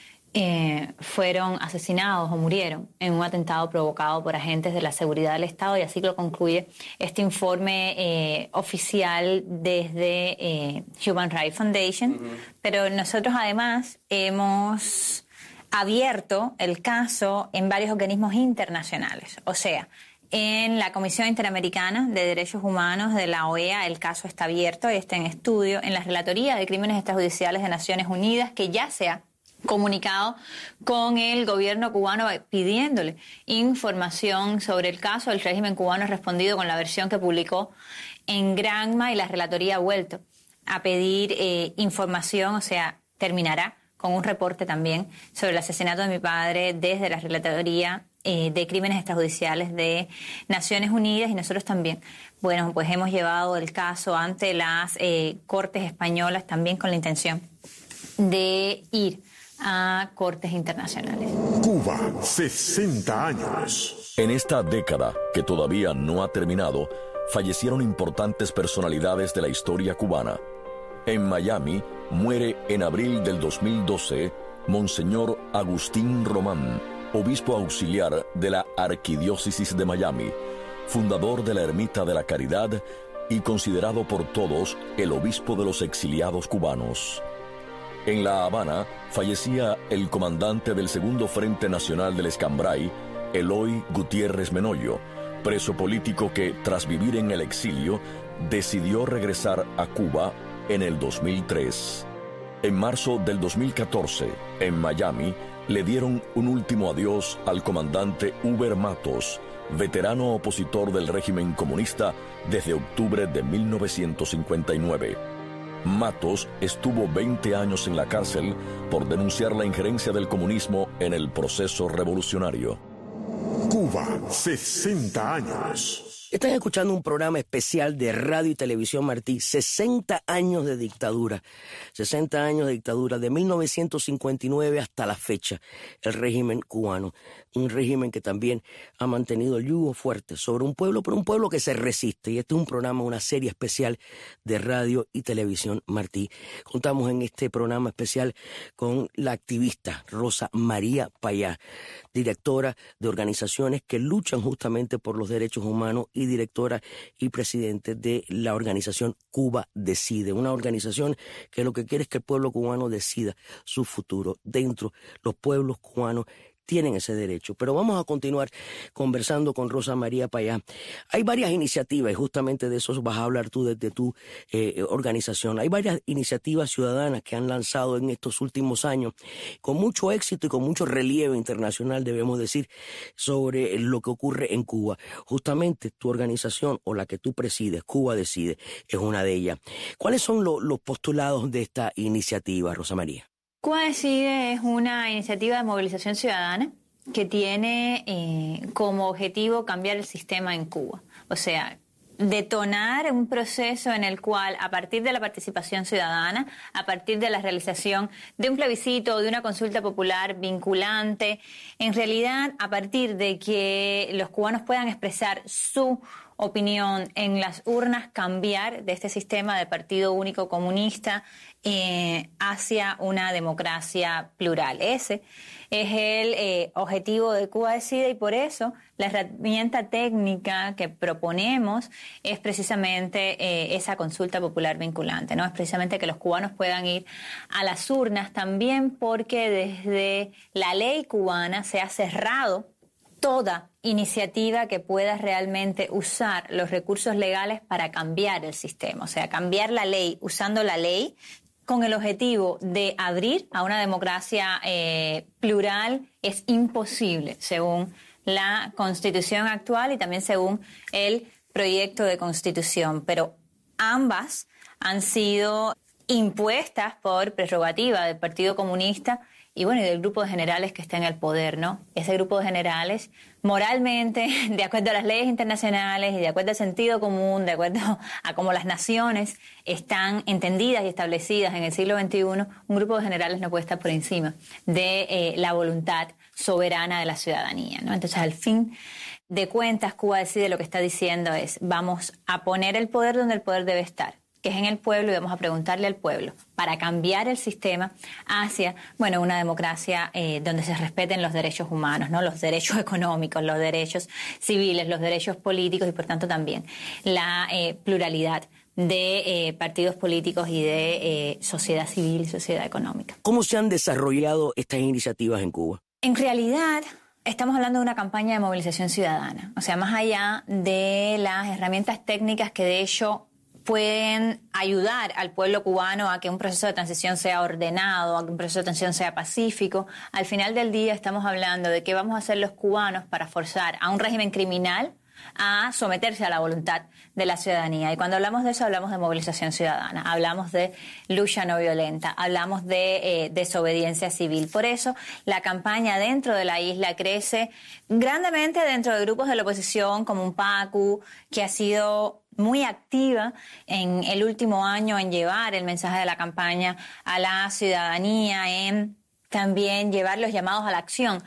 fueron asesinados o murieron en un atentado provocado por agentes de la seguridad del Estado, y así lo concluye este informe oficial desde Human Rights Foundation. Pero nosotros además hemos abierto el caso en varios organismos internacionales, o sea, en la Comisión Interamericana de Derechos Humanos de la OEA el caso está abierto y está en estudio, en la Relatoría de Crímenes Extrajudiciales de Naciones Unidas, que ya se ha comunicado con el gobierno cubano pidiéndole información sobre el caso. El régimen cubano ha respondido con la versión que publicó en Granma y la relatoría ha vuelto a pedir información, o sea, terminará con un reporte también sobre el asesinato de mi padre desde la Relatoría de Crímenes Extrajudiciales de Naciones Unidas, y nosotros también, bueno, pues hemos llevado el caso ante las Cortes españolas también con la intención de ir a cortes internacionales. Cuba, 60 años. En esta década, que todavía no ha terminado, fallecieron importantes personalidades de la historia cubana. En Miami, muere en abril del 2012 Monseñor Agustín Román, obispo auxiliar de la Arquidiócesis de Miami, fundador de la Ermita de la Caridad y considerado por todos el obispo de los exiliados cubanos. En La Habana fallecía el comandante del Segundo Frente Nacional del Escambray, Eloy Gutiérrez Menoyo, preso político que, tras vivir en el exilio, decidió regresar a Cuba en el 2003. En marzo del 2014, en Miami, le dieron un último adiós al comandante Huber Matos, veterano opositor del régimen comunista desde octubre de 1959. Matos estuvo 20 años en la cárcel por denunciar la injerencia del comunismo en el proceso revolucionario. Cuba, 60 años. Están escuchando un programa especial de Radio y Televisión Martí, 60 años de dictadura. 60 años de dictadura, de 1959 hasta la fecha, el régimen cubano. Un régimen que también ha mantenido el yugo fuerte sobre un pueblo, pero un pueblo que se resiste. Y este es un programa, una serie especial de Radio y Televisión Martí. Contamos en este programa especial con la activista Rosa María Payá, directora de organizaciones que luchan justamente por los derechos humanos y directora y presidente de la organización Cuba Decide, una organización que lo que quiere es que el pueblo cubano decida su futuro. Dentro, los pueblos cubanos tienen ese derecho. Pero vamos a continuar conversando con Rosa María Payá. Hay varias iniciativas, y justamente de eso vas a hablar tú desde tu organización. Hay varias iniciativas ciudadanas que han lanzado en estos últimos años, con mucho éxito y con mucho relieve internacional, debemos decir, sobre lo que ocurre en Cuba. Justamente tu organización, o la que tú presides, Cuba Decide, es una de ellas. ¿Cuáles son los postulados de esta iniciativa, Rosa María? Cuba Decide es una iniciativa de movilización ciudadana que tiene como objetivo cambiar el sistema en Cuba. O sea, detonar un proceso en el cual, a partir de la participación ciudadana, a partir de la realización de un plebiscito o de una consulta popular vinculante, en realidad, a partir de que los cubanos puedan expresar su opinión en las urnas, cambiar de este sistema de partido único comunista hacia una democracia plural. Ese es el objetivo de Cuba Decide, y por eso la herramienta técnica que proponemos es precisamente esa consulta popular vinculante, ¿no? Es precisamente que los cubanos puedan ir a las urnas, también porque desde la ley cubana se ha cerrado toda iniciativa que pueda realmente usar los recursos legales para cambiar el sistema, o sea, cambiar la ley usando la ley con el objetivo de abrir a una democracia plural es imposible, según la Constitución actual y también según el proyecto de Constitución. Pero ambas han sido impuestas por prerrogativa del Partido Comunista y bueno, y del grupo de generales que está en el poder, ¿no? Ese grupo de generales, moralmente, de acuerdo a las leyes internacionales y de acuerdo al sentido común, de acuerdo a cómo las naciones están entendidas y establecidas en el siglo XXI, un grupo de generales no puede estar por encima de la voluntad soberana de la ciudadanía, ¿no? Entonces, al fin de cuentas, Cuba Decide lo que está diciendo es: vamos a poner el poder donde el poder debe estar, que es en el pueblo, y vamos a preguntarle al pueblo para cambiar el sistema hacia, bueno, una democracia donde se respeten los derechos humanos, ¿no? Los derechos económicos, los derechos civiles, los derechos políticos y, por tanto, también la pluralidad de partidos políticos y de sociedad civil y sociedad económica. ¿Cómo se han desarrollado estas iniciativas en Cuba? En realidad, estamos hablando de una campaña de movilización ciudadana. O sea, más allá de las herramientas técnicas que, de hecho, pueden ayudar al pueblo cubano a que un proceso de transición sea ordenado, a que un proceso de transición sea pacífico, al final del día estamos hablando de qué vamos a hacer los cubanos para forzar a un régimen criminal a someterse a la voluntad de la ciudadanía. Y cuando hablamos de eso, hablamos de movilización ciudadana, hablamos de lucha no violenta, hablamos de desobediencia civil. Por eso, la campaña dentro de la isla crece grandemente dentro de grupos de la oposición, como un PACU, que ha sido muy activa en el último año en llevar el mensaje de la campaña a la ciudadanía, en también llevar los llamados a la acción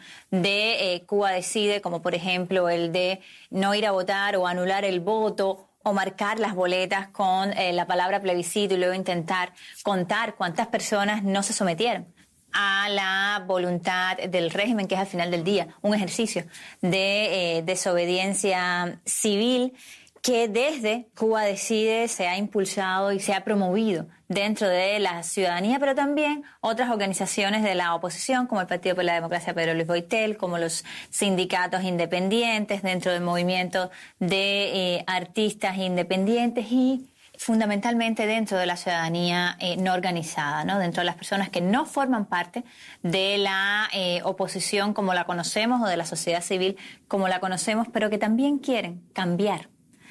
de Cuba Decide, como por ejemplo el de no ir a votar o anular el voto, o marcar las boletas con la palabra plebiscito y luego intentar contar cuántas personas no se sometieron a la voluntad del régimen, que es al final del día un ejercicio de desobediencia civil, que desde Cuba Decide se ha impulsado y se ha promovido dentro de la ciudadanía, pero también otras organizaciones de la oposición, como el Partido por la Democracia Pedro Luis Boitel, como los sindicatos independientes, dentro del movimiento de artistas independientes y fundamentalmente dentro de la ciudadanía no organizada, ¿no? Dentro de las personas que no forman parte de la oposición como la conocemos o de la sociedad civil como la conocemos, pero que también quieren cambiar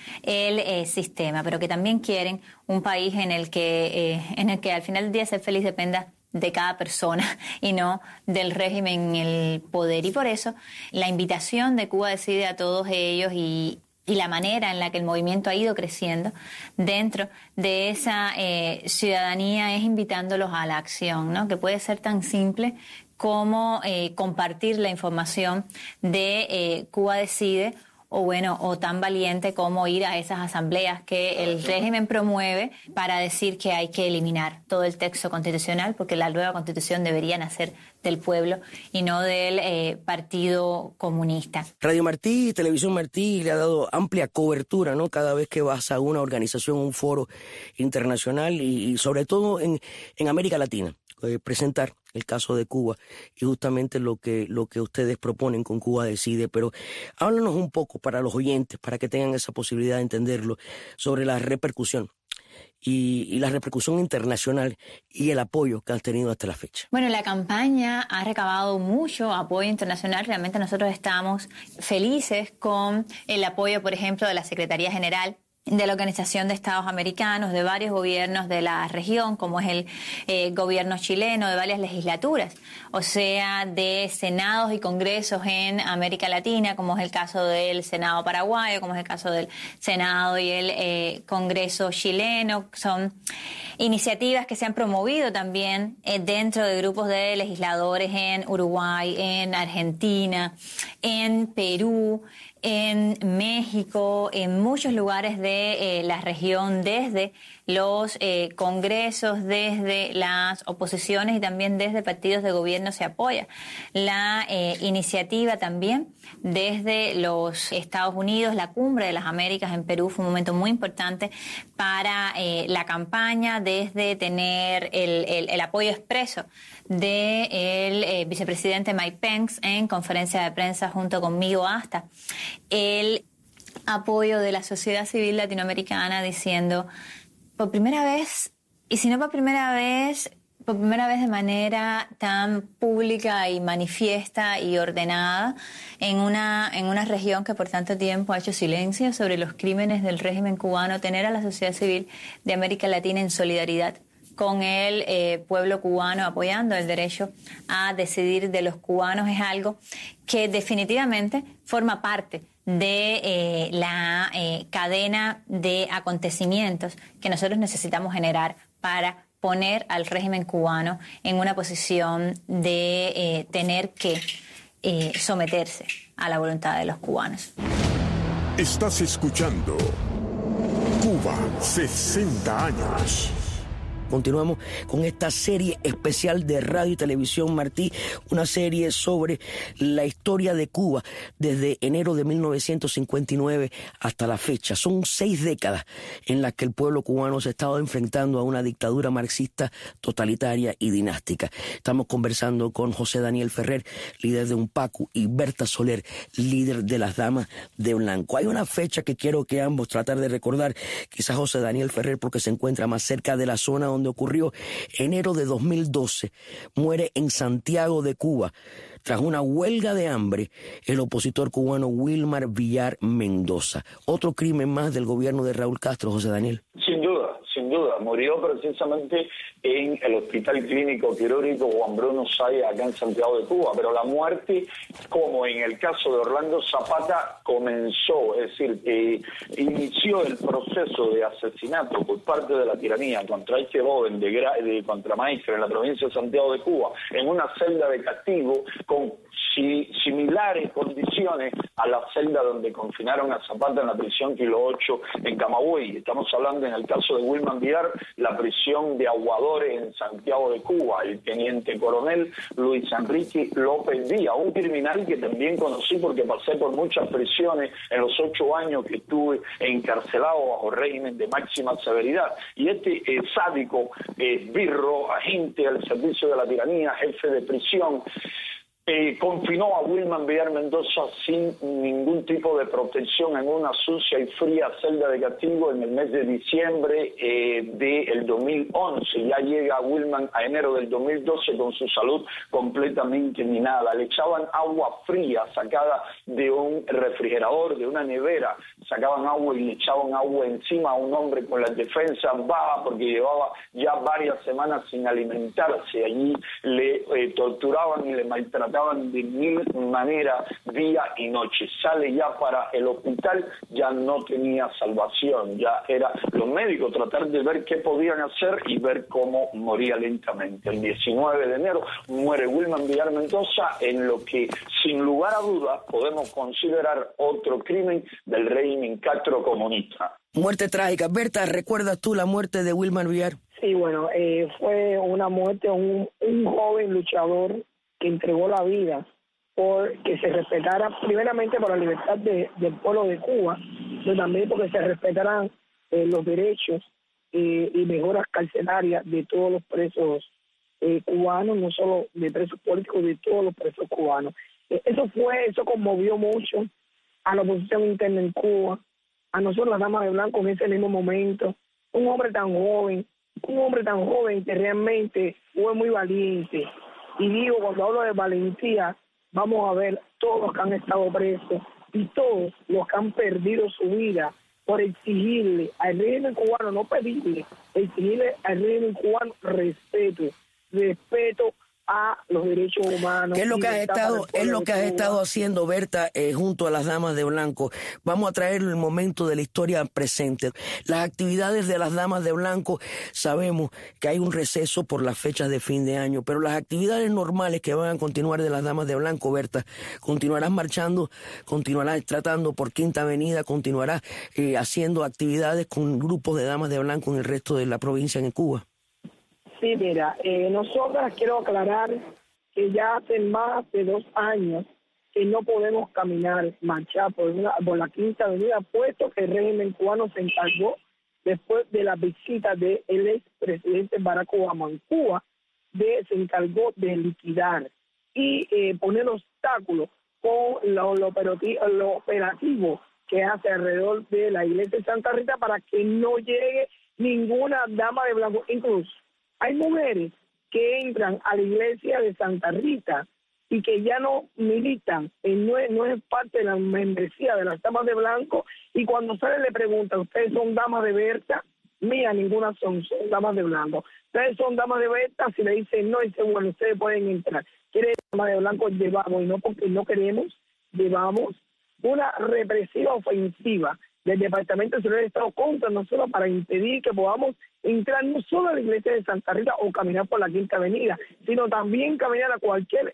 el sistema, pero que también quieren un país en el que al final del día ser feliz dependa de cada persona y no del régimen en el poder. Y por eso la invitación de Cuba Decide a todos ellos y la manera en la que el movimiento ha ido creciendo dentro de esa ciudadanía es invitándolos a la acción, ¿no? Que puede ser tan simple como compartir la información de Cuba Decide, o tan valiente como ir a esas asambleas que el régimen promueve para decir que hay que eliminar todo el texto constitucional, porque la nueva constitución debería nacer del pueblo y no del Partido Comunista. Radio Martí y Televisión Martí le ha dado amplia cobertura, ¿no? Cada vez que vas a una organización, un foro internacional y sobre todo en América Latina. Presentar el caso de Cuba y justamente lo que ustedes proponen con Cuba Decide, pero háblanos un poco para los oyentes, para que tengan esa posibilidad de entenderlo, sobre la repercusión y la repercusión internacional y el apoyo que han tenido hasta la fecha. Bueno, la campaña ha recabado mucho apoyo internacional. Realmente nosotros estamos felices con el apoyo, por ejemplo, de la Secretaría General de la Organización de Estados Americanos, de varios gobiernos de la región, como es el gobierno chileno, de varias legislaturas, o sea, de senados y congresos en América Latina, como es el caso del Senado paraguayo, como es el caso del Senado y el Congreso chileno. Son iniciativas que se han promovido también dentro de grupos de legisladores en Uruguay, en Argentina, en Perú, en México, en muchos lugares de la región, desde los congresos, desde las oposiciones y también desde partidos de gobierno se apoya la iniciativa también desde los Estados Unidos. La Cumbre de las Américas en Perú fue un momento muy importante para la campaña, desde tener el apoyo expreso del vicepresidente Mike Pence en conferencia de prensa junto conmigo, hasta el apoyo de la sociedad civil latinoamericana diciendo, por primera vez, y si no por primera vez de manera tan pública y manifiesta y ordenada, en una región que por tanto tiempo ha hecho silencio sobre los crímenes del régimen cubano, tener a la sociedad civil de América Latina en solidaridad con el pueblo cubano, apoyando el derecho a decidir de los cubanos, es algo que definitivamente forma parte de la cadena de acontecimientos que nosotros necesitamos generar para poner al régimen cubano en una posición de tener que someterse a la voluntad de los cubanos. Estás escuchando Cuba 60 años. Continuamos con esta serie especial de Radio y Televisión Martí, una serie sobre la historia de Cuba desde enero de 1959 hasta la fecha. Son 6 décadas en las que el pueblo cubano se ha estado enfrentando a una dictadura marxista totalitaria y dinástica. Estamos conversando con José Daniel Ferrer, líder de UNPACU, y Berta Soler, líder de las Damas de Blanco. Hay una fecha que quiero que ambos tratar de recordar, quizás José Daniel Ferrer porque se encuentra más cerca de la zona donde ocurrió. Enero de 2012, muere en Santiago de Cuba, tras una huelga de hambre, el opositor cubano Wilmar Villar Mendoza. Otro crimen más del gobierno de Raúl Castro, José Daniel. Sin duda. Murió precisamente en el Hospital Clínico Quirúrgico Juan Bruno Zayas, acá en Santiago de Cuba. Pero la muerte, como en el caso de Orlando Zapata, comenzó, es decir, que inició el proceso de asesinato por parte de la tiranía contra este joven de contramaestre en la provincia de Santiago de Cuba, en una celda de castigo con similares condiciones a la celda donde confinaron a Zapata en la prisión Kilo 8 en Camagüey. Estamos hablando, en el caso de Wilmar Villar, la prisión de Aguadores en Santiago de Cuba, el teniente coronel Luis Enrique López Díaz, un criminal que también conocí porque pasé por muchas prisiones en los 8 años que estuve encarcelado bajo régimen de máxima severidad. Y este sádico esbirro, agente al servicio de la tiranía, jefe de prisión, confinó a Wilmar Villar Mendoza sin ningún tipo de protección en una sucia y fría celda de castigo en el mes de diciembre del 2011. Ya llega Wilmar a enero del 2012 con su salud completamente minada. Le echaban agua fría sacada de un refrigerador, de una nevera. Sacaban agua y le echaban agua encima a un hombre con las defensas bajas porque llevaba ya varias semanas sin alimentarse. Allí le torturaban y le maltrataban de mil maneras, día y noche. Sale ya para el hospital, ya no tenía salvación, ya era los médicos tratar de ver qué podían hacer y ver cómo moría lentamente. El 19 de enero muere Wilmar Villar Mendoza en lo que sin lugar a dudas podemos considerar otro crimen del régimen castrocomunista. Muerte trágica. Berta, ¿recuerdas tú la muerte de Wilmar Villar? Sí, bueno, fue una muerte de un joven luchador que entregó la vida por que se respetara, primeramente por la libertad del pueblo de Cuba, pero también porque se respetaran los derechos y mejoras carcelarias de todos los presos cubanos, no solo de presos políticos, de todos los presos cubanos. Eso conmovió mucho a la oposición interna en Cuba, a nosotros las Damas de Blanco en ese mismo momento. Un hombre tan joven que realmente fue muy valiente. Y digo, cuando hablo de valentía, vamos a ver todos los que han estado presos y todos los que han perdido su vida por exigirle al régimen cubano, no pedirle, exigirle al régimen cubano respeto a los derechos humanos. ¿Qué es lo que has estado haciendo, Berta, junto a las Damas de Blanco? Vamos a traer el momento de la historia presente. Las actividades de las Damas de Blanco, sabemos que hay un receso por las fechas de fin de año, pero las actividades normales que van a continuar de las Damas de Blanco, Berta, continuarás marchando, continuarás tratando por Quinta Avenida, continuarás haciendo actividades con grupos de Damas de Blanco en el resto de la provincia en Cuba. Sí, mira, nosotras quiero aclarar que ya hace más de 2 años que no podemos caminar, marchar por la Quinta Avenida, puesto que el régimen cubano se encargó, después de la visita del expresidente Barack Obama en Cuba, se encargó de liquidar y poner obstáculos con lo operativo que hace alrededor de la iglesia de Santa Rita para que no llegue ninguna dama de blanco. Incluso hay mujeres que entran a la iglesia de Santa Rita y que ya no militan, no es parte de la membresía de las damas de blanco, y cuando salen le preguntan, ¿ustedes son damas de Berta? Mira, ninguna son damas de blanco. ¿Ustedes son damas de Berta? Si le dicen no, dice, bueno, ustedes pueden entrar. ¿Quieren damas de blanco? Llevamos, y no porque no queremos, llevamos una represiva ofensiva del Departamento de Seguridad de Estado contra nosotros para impedir que podamos entrar no solo a la iglesia de Santa Rita o caminar por la Quinta Avenida, sino también caminar a cualquier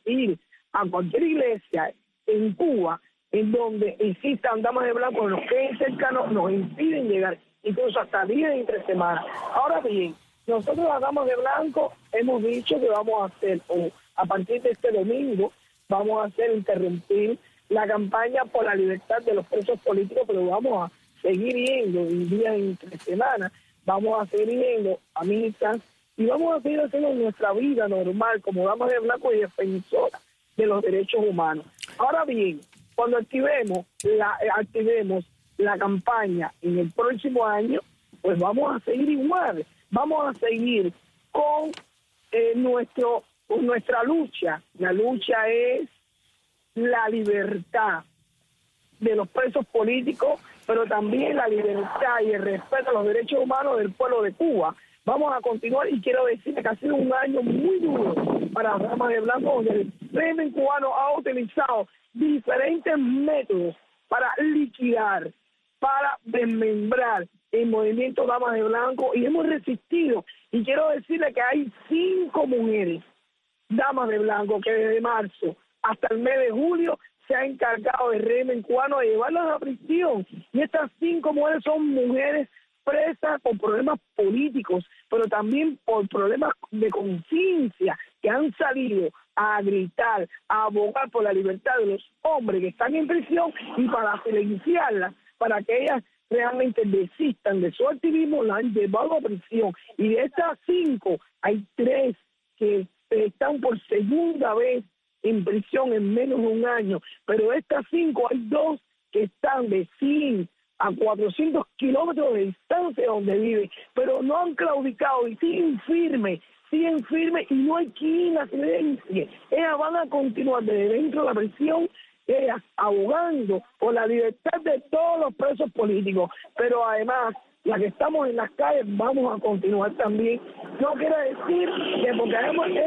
iglesia en Cuba en donde existan damas de blanco, los que es cercano nos impiden llegar, incluso hasta días de entre semanas. Ahora bien, nosotros las damas de blanco hemos dicho que vamos a hacer, a partir de este domingo, vamos a hacer interrumpir la campaña por la libertad de los presos políticos, pero vamos a seguir yendo en días entre semanas, vamos a seguir yendo a misas y vamos a seguir haciendo nuestra vida normal como damas de blanco y defensoras de los derechos humanos. Ahora bien, cuando activemos la campaña en el próximo año, pues vamos a seguir igual, vamos a seguir con nuestra lucha. La lucha es la libertad de los presos políticos, pero también la libertad y el respeto a los derechos humanos del pueblo de Cuba. Vamos a continuar y quiero decirle que ha sido un año muy duro para las damas de blanco, donde el régimen cubano ha utilizado diferentes métodos para liquidar, para desmembrar el movimiento Damas de Blanco, y hemos resistido. Y quiero decirle que hay 5 mujeres damas de blanco que desde marzo hasta el mes de julio se ha encargado del régimen cubano de llevarlas a prisión. Y estas 5 mujeres son mujeres presas por problemas políticos, pero también por problemas de conciencia, que han salido a gritar, a abogar por la libertad de los hombres que están en prisión, y para silenciarlas, para que ellas realmente desistan de su activismo, la han llevado a prisión. Y de estas 5, hay 3 que están por segunda vez en prisión en menos de un año, pero de estas 5 hay 2 que están de 100 a 400 kilómetros de distancia donde viven, pero no han claudicado y siguen firmes y no hay quien las silencie. Ellas van a continuar desde dentro de la prisión, ellas abogando por la libertad de todos los presos políticos, pero además las que estamos en las calles vamos a continuar también. No quiere decir que porque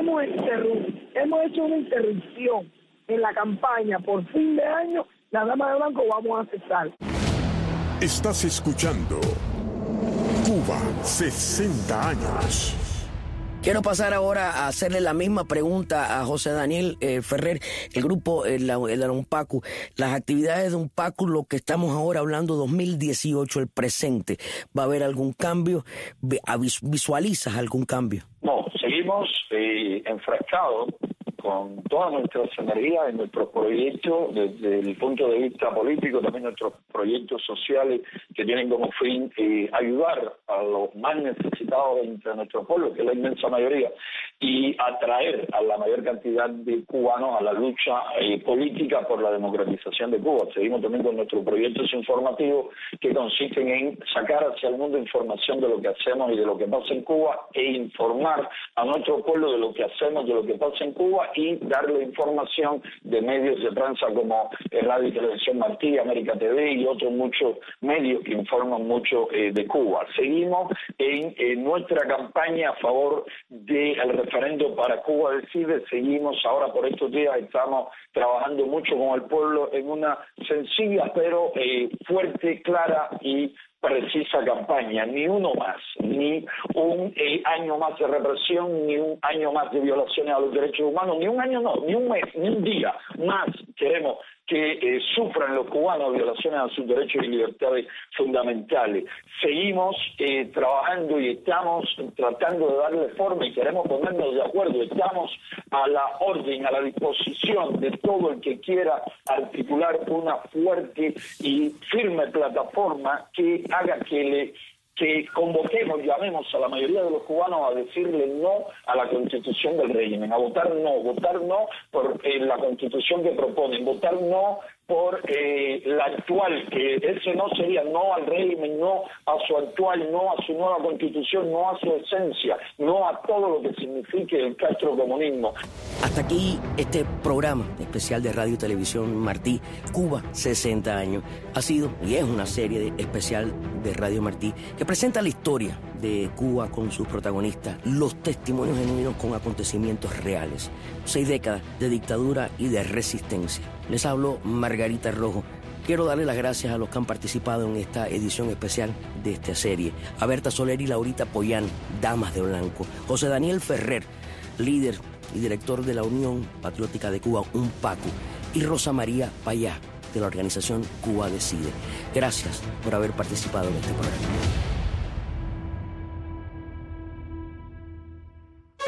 hemos hecho una interrupción en la campaña por fin de año, las damas de blanco vamos a cesar. Estás escuchando Cuba 60 años. Quiero pasar ahora a hacerle la misma pregunta a José Daniel Ferrer, el grupo el UNPACU, las actividades de UNPACU, lo que estamos ahora hablando 2018, el presente. ¿Va a haber algún cambio? ¿Visualizas algún cambio? No, seguimos enfrascados con todas nuestras energías en nuestros proyectos, desde el punto de vista político, también nuestros proyectos sociales que tienen como fin ayudar a los más necesitados entre nuestro pueblo, que es la inmensa mayoría, y atraer a la mayor cantidad de cubanos a la lucha política por la democratización de Cuba. Seguimos también con nuestros proyectos informativos que consisten en sacar hacia el mundo información de lo que hacemos y de lo que pasa en Cuba, e informar a nuestro pueblo de lo que hacemos, de lo que pasa en Cuba, y darle información de medios de prensa como Radio y Televisión Martí, América TV y otros muchos medios que informan mucho de Cuba. Seguimos en nuestra campaña a favor del referendo para Cuba Decide. Seguimos ahora por estos días, estamos trabajando mucho con el pueblo en una sencilla pero fuerte, clara y precisa campaña. Ni uno más, ni un año más de represión, ni un año más de violaciones a los derechos humanos, ni un año no, ni un mes, ni un día más queremos que sufran los cubanos violaciones a sus derechos y libertades fundamentales. Seguimos trabajando y estamos tratando de darle forma y queremos ponernos de acuerdo. Estamos a la orden, a la disposición de todo el que quiera articular una fuerte y firme plataforma que haga que convoquemos, llamemos a la mayoría de los cubanos a decirle no a la Constitución del régimen, a votar no por la Constitución que proponen, votar no por la actual, que ese no sería no al régimen, no a su actual, no a su nueva Constitución, no a su esencia, no a todo lo que signifique el castrocomunismo. Hasta aquí este programa especial de Radio y Televisión Martí, Cuba 60 años. Ha sido y es una serie especial de Radio Martí que presenta la historia de Cuba con sus protagonistas, los testimonios genuinos con acontecimientos reales. 6 décadas de dictadura y de resistencia. Les habló Margarita Rojo. Quiero darle las gracias a los que han participado en esta edición especial de esta serie. A Berta Soler y Laurita Pollán, Damas de Blanco. José Daniel Ferrer, líder y director de la Unión Patriótica de Cuba, UNPACU. Y Rosa María Payá, de la organización Cuba Decide. Gracias por haber participado en este programa.